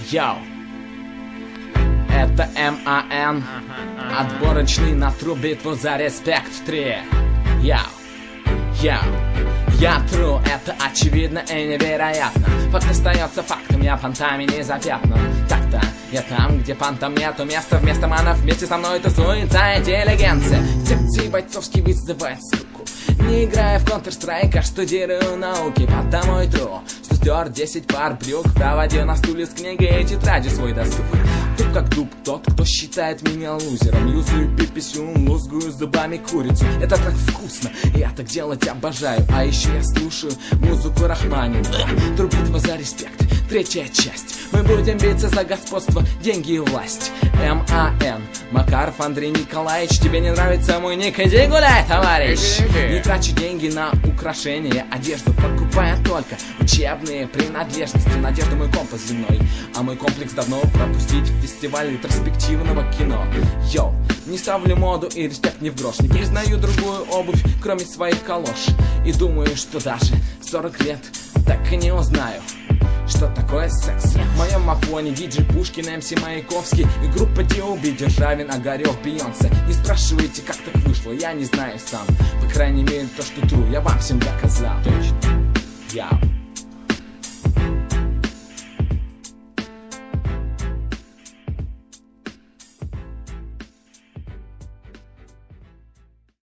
Йоу, это МАН, отборочный на тру, битву за респект 3. Йоу, я тру, это очевидно и невероятно. Факт остается фактом, я понтами не запятнан. Так-то, я там, где понтам нету места. Вместо манов вместе со мной тусуется интеллигенция. Секции бойцовский вызывает скуку. Не играя в Counter-Strike, а штудирую науки. Потому и тру, что стер 10 пар брюк, проводил на стуле с книгой и тетрадью свой досуг. Туп как дуб, тот, кто считает меня лузером. Юзаю пиписю, лузгую зубами курицу. Это так вкусно, я так делать обожаю. А еще я слушаю музыку Рахманинова. Трубитва за респект, 3-я часть. Мы будем биться за господство, деньги и власть. МАН, Макаров Андрей Николаевич. Тебе не нравится мой ник? Иди гуляй, товарищ. Не трачу деньги на украшения, одежду покупая только учебные принадлежности. Надежда мой компас земной, а мой комплекс давно пропустить фестиваль ретроспективного кино. Йоу, не ставлю моду и респект ни в грош. Не признаю другую обувь, кроме своих калош. И думаю, что даже 40 лет так и не узнаю, что такое секс. В моем афоне диджей Пушкин, МС Маяковский и группа D.O.B, Державин, Огарев, Бейонсе. Не спрашивайте, как так вышло, я не знаю сам. По крайней мере, то, что тру, я вам всем доказал. Точно. Я